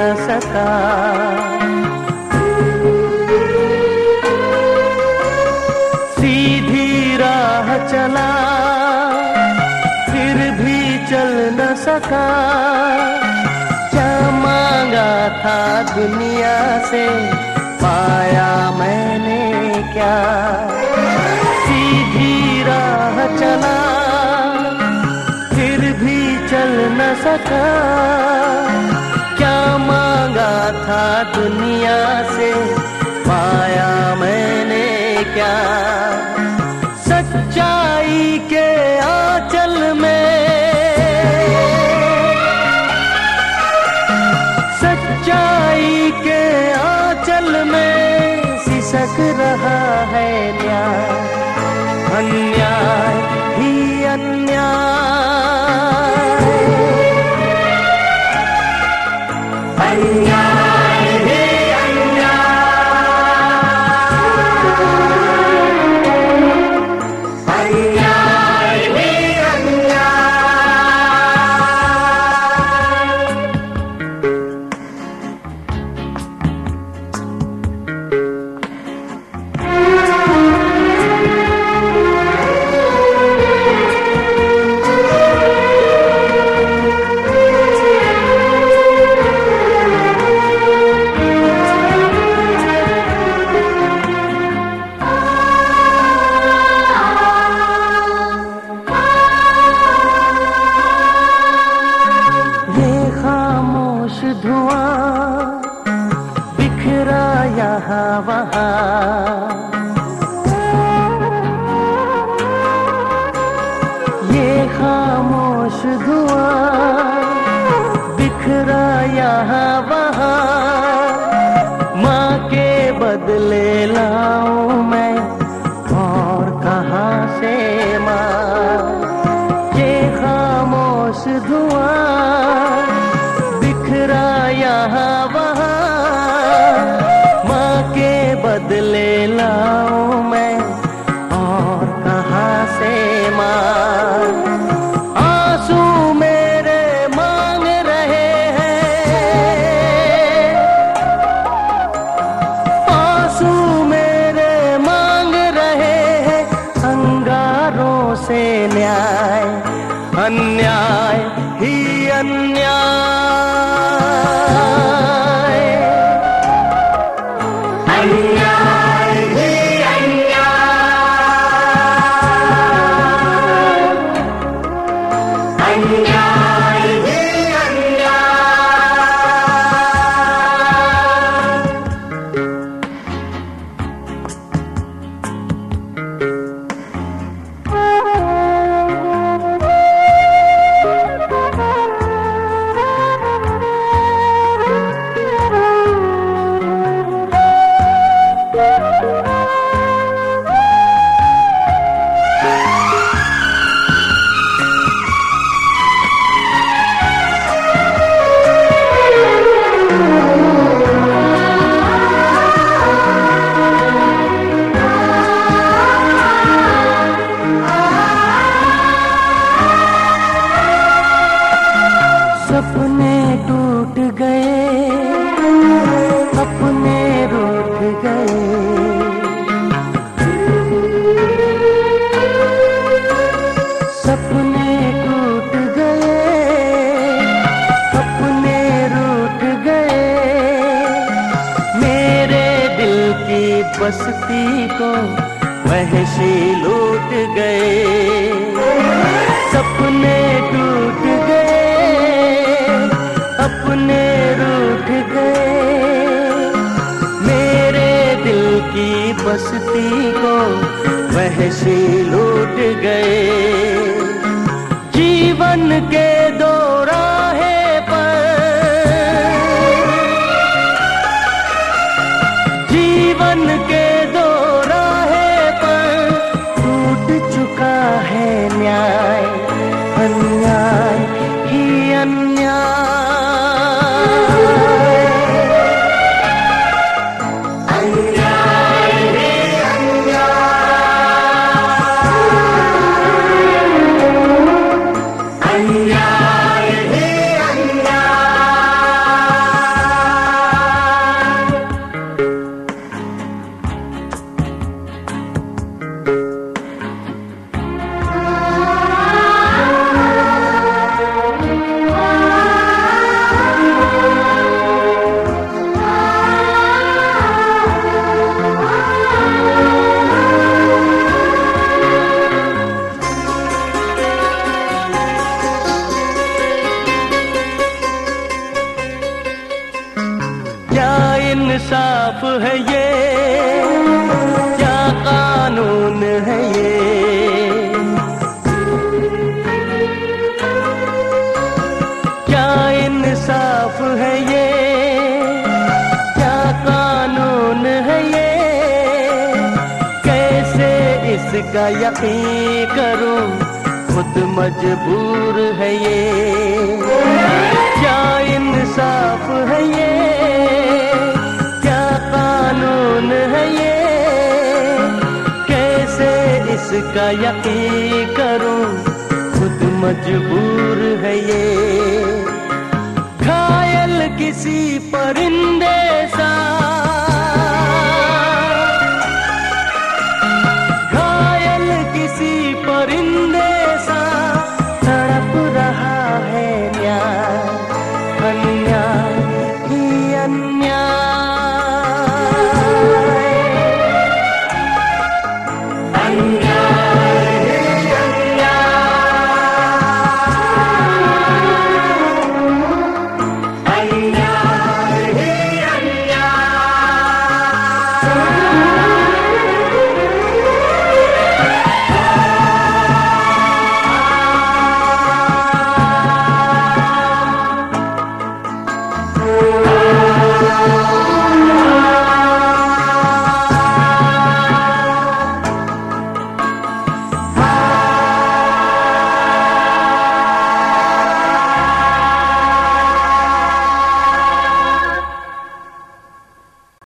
न सका। सीधी राह चला फिर भी चल न सका। क्या मांगा था दुनिया से पाया मैंने क्या। सीधी राह चला फिर भी चल न सका। क्या मांगा था दुनिया से पाया मैंने क्या। सच्चाई के आंचल में, सच्चाई के आंचल में सिसक रहा है न्याय। अन्याय ही अन्याय, अन्याय ही अन्याय, अन्याय ही अन्याय। धुआं बिखरा यहाँ वहाँ, ये खामोश धुआं बिखरा यहाँ वहाँ। माँ के बदले लाऊं मैं और कहाँ से माँ। ये खामोश धुआं बिखरा यहाँ वहाँ। माँ के बदले लाऊं मैं और कहाँ से माँ। आंसू मेरे मांग रहे हैं, आंसू मेरे मांग रहे हैं अंगारों से न्याय। अन्याय ही अन्याय, अन्याय ही अन्याय, अन्याय ही अन्याय। सपने टूट गए, अपने रूठ गए। सपने टूट गए, अपने रूठ गए। मेरे दिल की बस्ती को वहशी लूट गए। सपने टूट गए, अपने रूठ गए। मेरे दिल की बस्ती को वहशी लूट गए। जीवन के दो राहे पर, जीवन के दो राहे पर टूट चुका है न्याय। अन्याय ही अन्याय, अन्याय ही अन्याय। क्या इंसाफ है ये, क्या कानून है ये। क्या इंसाफ है ये, क्या कानून है ये। कैसे इसका यकीन करूं, खुद मजबूर है ये। क्या इंसाफ है ये, क्या कानून है ये। कैसे इसका यकीन करूं, खुद मजबूर है ये। घायल किसी परिंदे सा